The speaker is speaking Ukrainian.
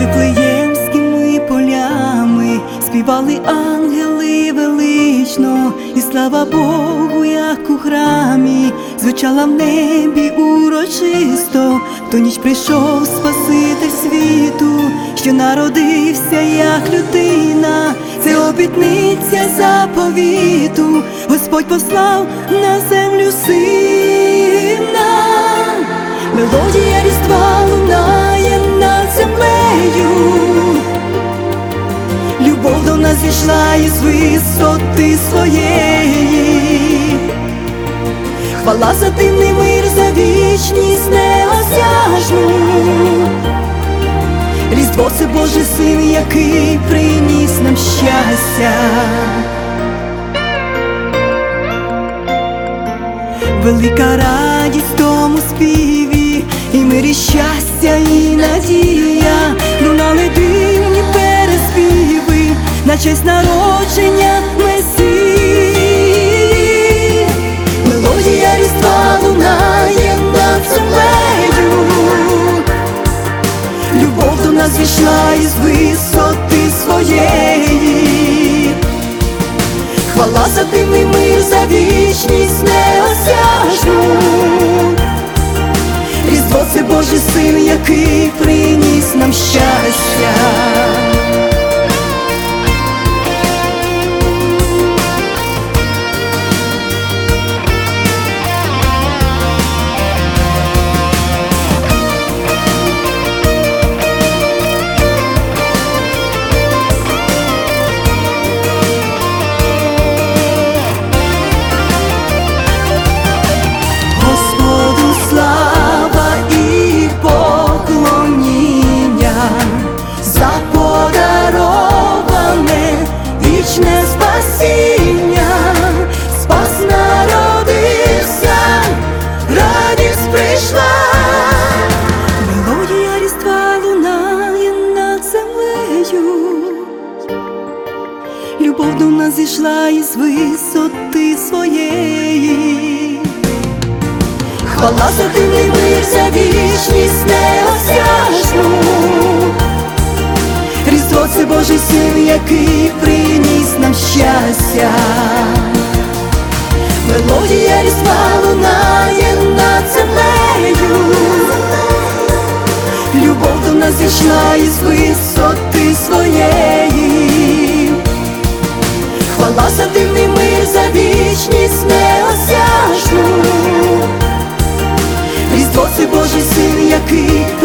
Вифлеємськими полями співали ангели велично, і слава Богу, як у храмі, звучала в небі урочисто. В ту ніч прийшов Спаситель світу, що народився як людина. Це обітниця заповіту, Господь послав на землю сина. Мелодія Різдва лунає над землею, любов до нас зійшла із висоти своєї. Хвала за дивний мир, за вічність неосяжну. Різдво — це Божий Син, який приніс нам щастя. Велика радість в тому співі, і мир, і щастя, і надія. Лунали дивні переспіви на честь народження Месії. Мелодія Різдва лунає над землею, любов до нас зійшла із висоти своєї. Хвала за дивний мир, за вічність неосяжну. Різдво — це Божий Син, який приніс нам щастя. Спас народився, радість прийшла. Мелодія Різдва лунає над землею, любов до нас зійшла із висоти своєї. Хвала за дивний мир, за вічність неосяжну. Різдво — це Божий Син, який приніс нам щастя. Мелодія Різдва лунає над землею, любов до нас зійшла із висоти своєї. Хвала за дивний мир, за вічність неосяжну. Різдво — це Божий Син, який